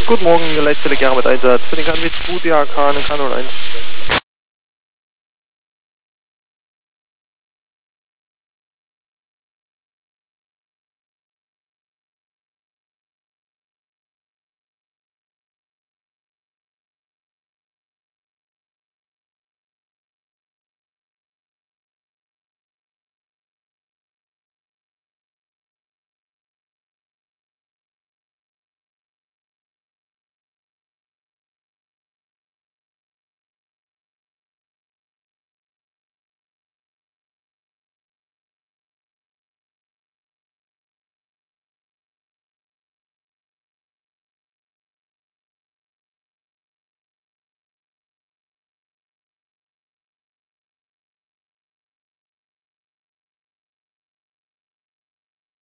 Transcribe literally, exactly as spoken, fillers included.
Guten Morgen, Leitzelle Gerhard mit Einsatz. Für den K N W zwei D H K, eine K null eins.